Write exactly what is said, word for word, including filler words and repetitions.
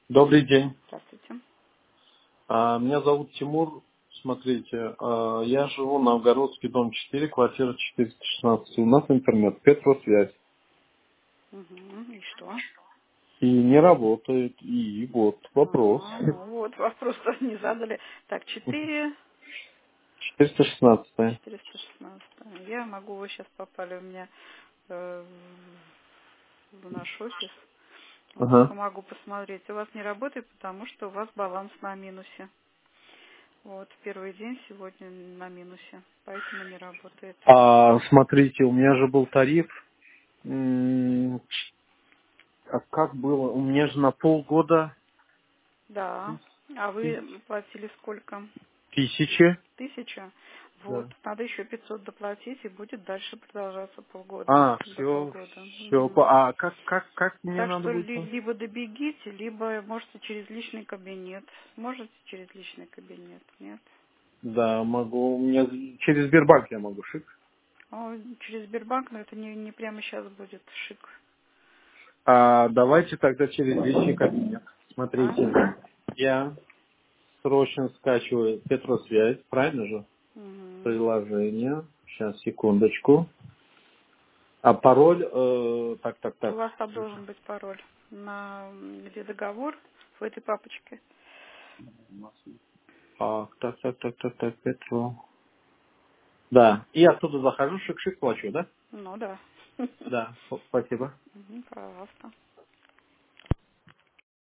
Добрый день. Здравствуйте. А, Меня зовут Тимур. Смотрите, а, я живу на Новгородский, дом четыре, квартира четыреста шестнадцать. У нас интернет, Петросвязь. Мгм. И что? И не работает. И вот вопрос. А, ну вот, вопрос-то не задали. Так, четыре, четыреста шестнадцать. четыреста шестнадцать. Я могу, вы сейчас попали у меня э, в наш офис. Вот, Ага. помогу посмотреть. У вас не работает, потому что у вас баланс на минусе. Вот, первый день сегодня на минусе, поэтому не работает. А, смотрите, у меня же был тариф. М, А как было? У меня же на полгода Да. А вы платили сколько? тысячи. Тысяча. Вот. Да. Надо еще пятьсот доплатить, и будет дальше продолжаться полгода. А, До все, полгода. все. Мгм. А как, как, как мне Так надо что будет? ли- либо добегите, либо можете через личный кабинет. Сможете через личный кабинет? Нет? Да, могу. У меня через Сбербанк я могу шик. О, через Сбербанк, но это не, не прямо сейчас будет шик. А давайте тогда через личный кабинет. А? Смотрите, я срочно скачиваю Петросвязь, правильно же? Мгм. Приложение. Сейчас, секундочку. А пароль, э, так, так, У так. вас там должен быть пароль на м, где договор в этой папочке. А, так, так, так, так, так, Петро. Да. И оттуда захожу, шик-шик плачу, да? Ну да. Да. Спасибо. Мгм, пожалуйста.